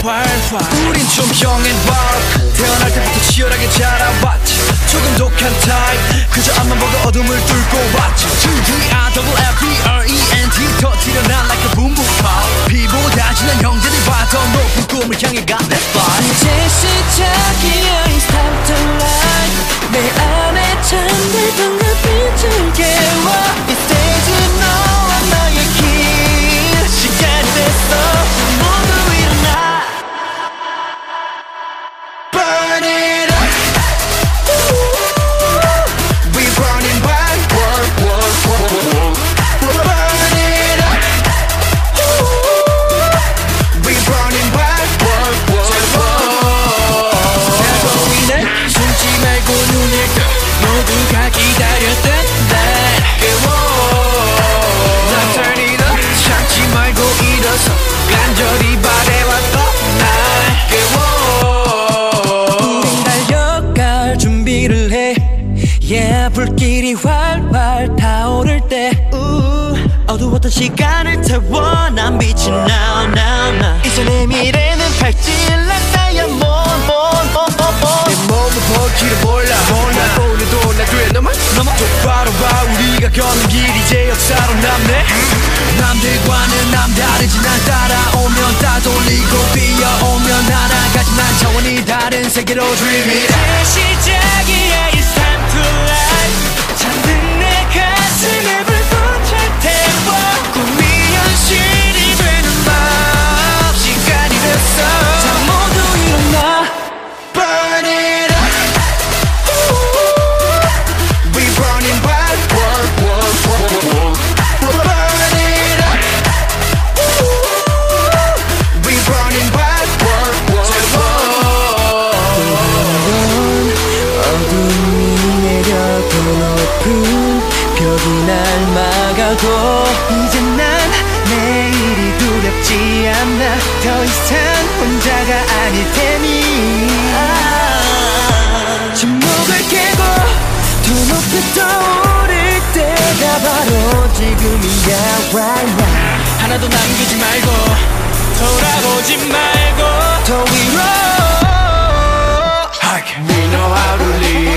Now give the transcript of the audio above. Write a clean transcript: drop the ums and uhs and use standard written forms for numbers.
활활 우린 좀 young and wild 태어날 때부터 치열하게 자라왔지 조금 독한 타입 그저 앞만 보고 어둠을 뚫고 왔지 TDREENT 터뜨려 난 like a boom boom pop 비보다 진한 형제들 봐 더 높은 꿈을 향해 가 Let's fly 이제 시작이야 It's time to light 내 안에 잠들던 그 빛을 깨워 이 스테이지 너와 나의 길 시간이 됐어 모두 일어나 Burn it up We burning bright Burn it up We burning bright 달고위네 숨지 말고 눈을 떠 모두가 기다렸던 날 깨워 난 turn it up 참지 말고 일어서 간절히 바래왔던 날 깨워 우린 달려갈 준비를 해 Yeah 불길이 활활 타오를 때 어두웠던 시간을 태워 난 빛이 나 이제 내 미래는 밝질난 다이아몬드 내 몸은 볼지를 몰라 오늘도 나 뒤에 넘어 똑바로 봐 우리가 걷는 길 이제 역사로 남네 남들과는 남다르지 난 따라오면 따돌리고 뛰어오면 하나같이 난 차원이 다른 세계로 dream it 이제 시작이야 It's time to light 잠든 내 가슴에 불꽃을 태워 꿈이 현실이 되는 밤 시간이 됐어 자 모두 일어나 Burn it up We burning bright Burn it up We burning bright 어둠이 내려도 높은 벽이 날 막아도 이제 난 내일이 두렵지 않아 더 이상 혼자가 아닐 테니 침묵을 깨고 더 높이 떠오를 때가 바로 지금이야 right now 하나도 남기지 말고 돌아보지 말고 더 위로 We know how to live